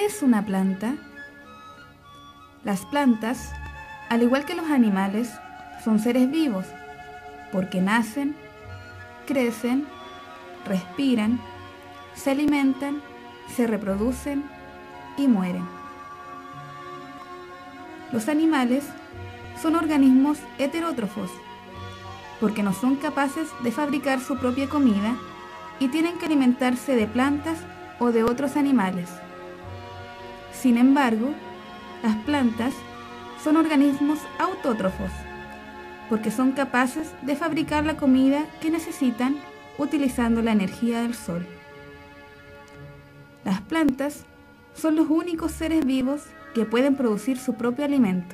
es una planta? Las plantas, al igual que los animales, son seres vivos, porque nacen, crecen, respiran, se alimentan, se reproducen y mueren. Los animales son organismos heterótrofos, porque no son capaces de fabricar su propia comida y tienen que alimentarse de plantas o de otros animales. Sin embargo, las plantas son organismos autótrofos, porque son capaces de fabricar la comida que necesitan utilizando la energía del sol. Las plantas son los únicos seres vivos que pueden producir su propio alimento.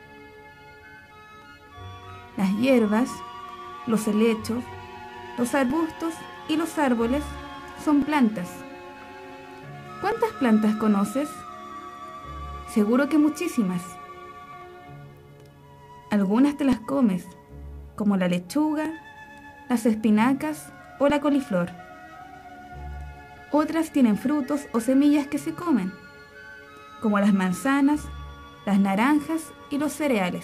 Las hierbas, los helechos, los arbustos y los árboles son plantas. ¿Cuántas plantas conoces? Seguro que muchísimas. Algunas te las comes, como la lechuga, las espinacas o la coliflor. Otras tienen frutos o semillas que se comen, como las manzanas, las naranjas y los cereales.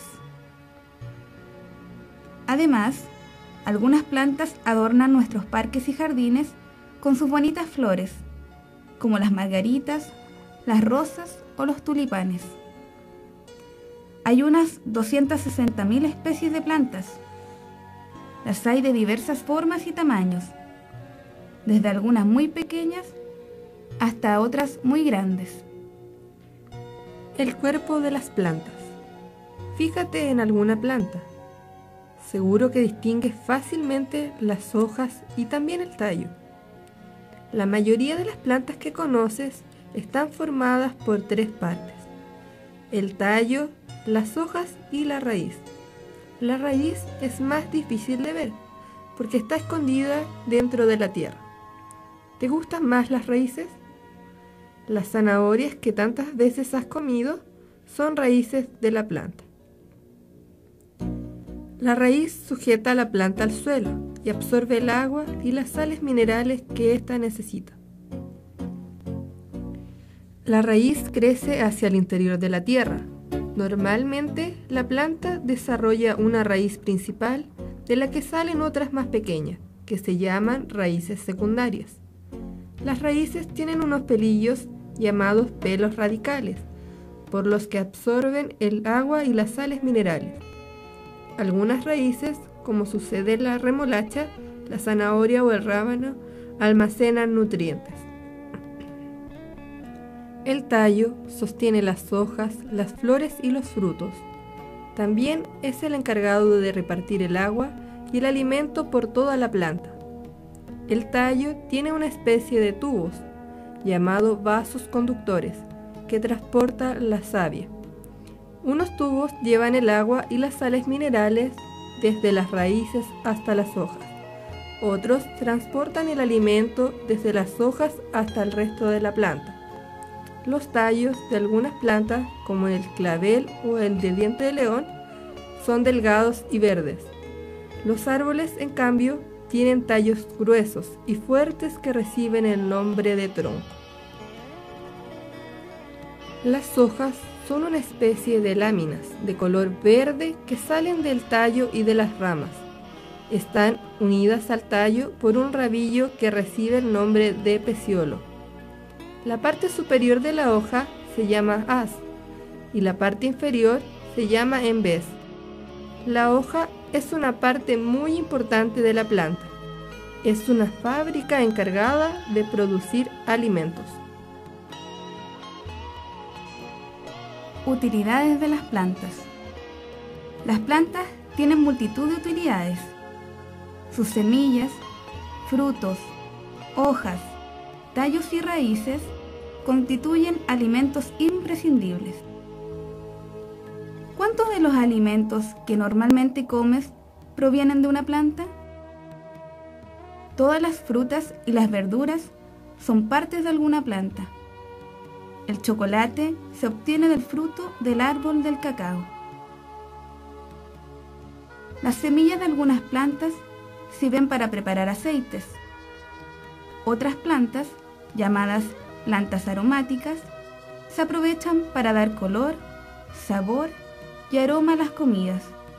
Además, algunas plantas adornan nuestros parques y jardines con sus bonitas flores, como las margaritas, las rosas o los tulipanes. Hay unas 260.000 especies de plantas. Las hay de diversas formas y tamaños, desde algunas muy pequeñas hasta otras muy grandes. El cuerpo de las plantas. Fíjate en alguna planta. Seguro que distingues fácilmente las hojas y también el tallo. La mayoría de las plantas que conoces están formadas por 3 partes: el tallo, las hojas y la raíz. La raíz es más difícil de ver porque está escondida dentro de la tierra. ¿Te gustan más las raíces? Las zanahorias que tantas veces has comido son raíces de la planta. La raíz sujeta a la planta al suelo y absorbe el agua y las sales minerales que ésta necesita. La raíz crece hacia el interior de la tierra. Normalmente, la planta desarrolla una raíz principal de la que salen otras más pequeñas, que se llaman raíces secundarias. Las raíces tienen unos pelillos llamados pelos radicales, por los que absorben el agua y las sales minerales. Algunas raíces, como sucede en la remolacha, la zanahoria o el rábano, almacenan nutrientes. El tallo sostiene las hojas, las flores y los frutos. También es el encargado de repartir el agua y el alimento por toda la planta. El tallo tiene una especie de tubos, llamados vasos conductores, que transporta la savia. Unos tubos llevan el agua y las sales minerales desde las raíces hasta las hojas. Otros transportan el alimento desde las hojas hasta el resto de la planta. Los tallos de algunas plantas, como el clavel o el de diente de león, son delgados y verdes. Los árboles, en cambio, tienen tallos gruesos y fuertes que reciben el nombre de tronco. Las hojas son una especie de láminas de color verde que salen del tallo y de las ramas. Están unidas al tallo por un rabillo que recibe el nombre de peciolo. La parte superior de la hoja se llama haz y la parte inferior se llama embés. La hoja es una parte muy importante de la planta. Es una fábrica encargada de producir alimentos. Utilidades de las plantas. Las plantas tienen multitud de utilidades. Sus semillas, frutos, hojas, tallos y raíces constituyen alimentos imprescindibles. ¿Cuántos de los alimentos que normalmente comes provienen de una planta? Todas las frutas y las verduras son partes de alguna planta. El chocolate se obtiene del fruto del árbol del cacao. Las semillas de algunas plantas sirven para preparar aceites. Otras plantas, llamadas plantas aromáticas, se aprovechan para dar color, sabor y aroma a las comidas.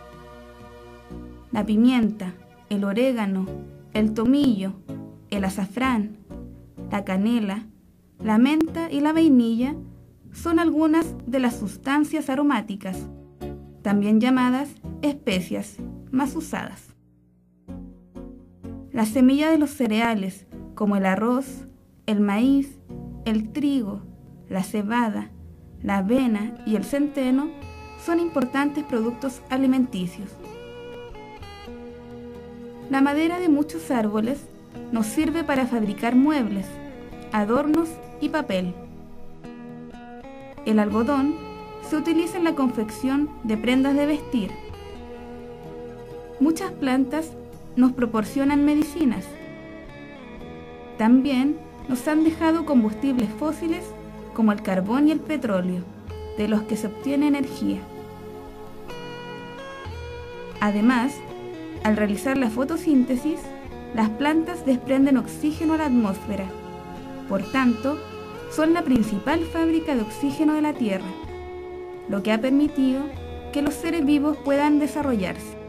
La pimienta, el orégano, el tomillo, el azafrán, la canela, la menta y la vainilla son algunas de las sustancias aromáticas, también llamadas especias, más usadas. La semilla de los cereales, como el arroz, el maíz, el trigo, la cebada, la avena y el centeno, son importantes productos alimenticios. La madera de muchos árboles nos sirve para fabricar muebles, adornos y papel. El algodón se utiliza en la confección de prendas de vestir. Muchas plantas nos proporcionan medicinas. También nos han dejado combustibles fósiles como el carbón y el petróleo, de los que se obtiene energía. Además, al realizar la fotosíntesis, las plantas desprenden oxígeno a la atmósfera. Por tanto, son la principal fábrica de oxígeno de la Tierra, lo que ha permitido que los seres vivos puedan desarrollarse.